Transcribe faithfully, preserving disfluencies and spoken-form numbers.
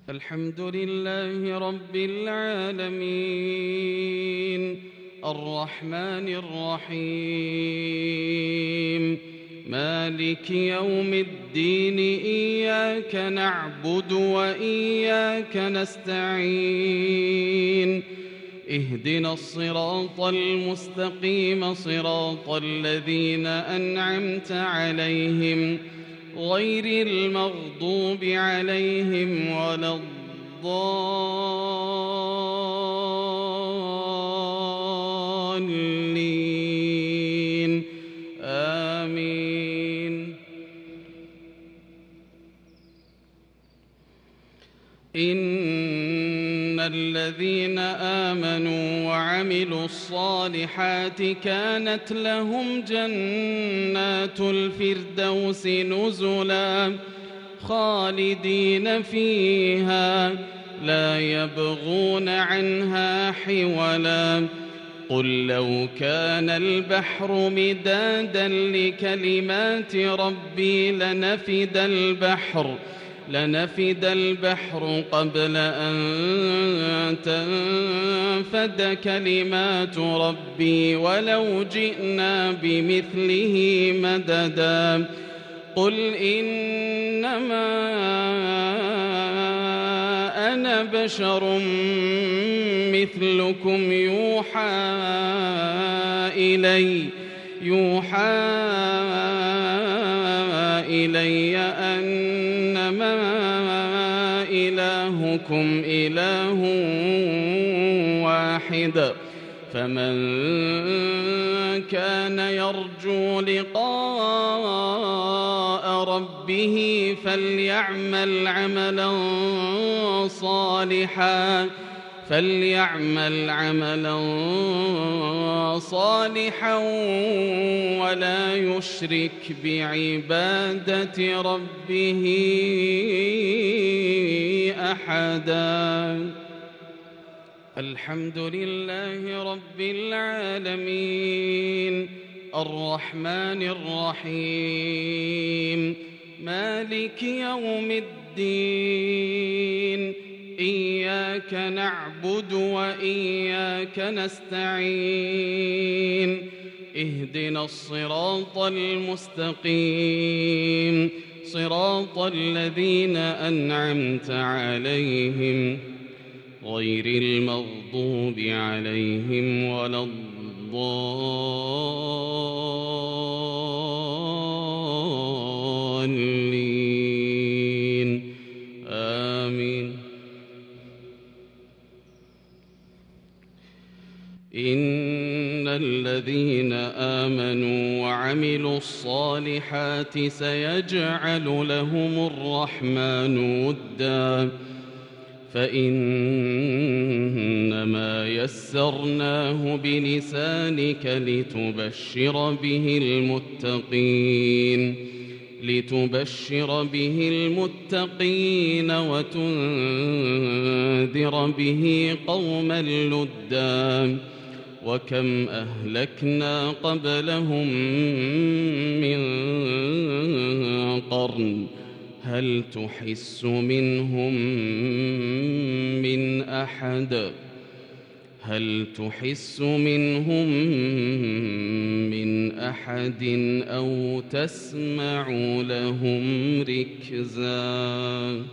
الحمد لله رب العالمين الرحمن الرحيم مالك يوم الدين إياك نعبد وإياك نستعين اهدنا الصراط المستقيم صراط الذين أنعمت عليهم غير المغضوب عليهم ولا الضالين آمين. إن الذين آمنوا وعملوا الصالحات كانت لهم جنات الفردوس نزلا خالدين فيها لا يبغون عنها حولا. قل لو كان البحر مدادا لكلمات ربي لنفد البحر لنفد البحر قبل أن تنفد كلمات ربي ولو جئنا بمثله مددا. قل إنما أنا بشر مثلكم يوحى إلي يوحى إلي أنما إلهكم إله واحد فمن كان يرجو لقاء ربه فليعمل عملا صالحا فليعمل عملا صالحا ولا يشرك بعبادة ربه أحدا. الحمد لله رب العالمين الرحمن الرحيم مالك يوم الدين إياك نعبد وإياك نستعين اهدنا الصراط المستقيم صراط الذين أنعمت عليهم غير المغضوب عليهم ولا الضالين آمين. إن الذين آمنوا وعملوا الصالحات سيجعل لهم الرحمن ودا فإنما يسرناه بلسانك لتبشر به المتقين لتبشر به المتقين وتنذر به قوما لدا. وكم أهلكنا قبلهم من قرن هل تحس منهم من أحد هل تحس منهم من أحد أو تسمع لهم ركزا.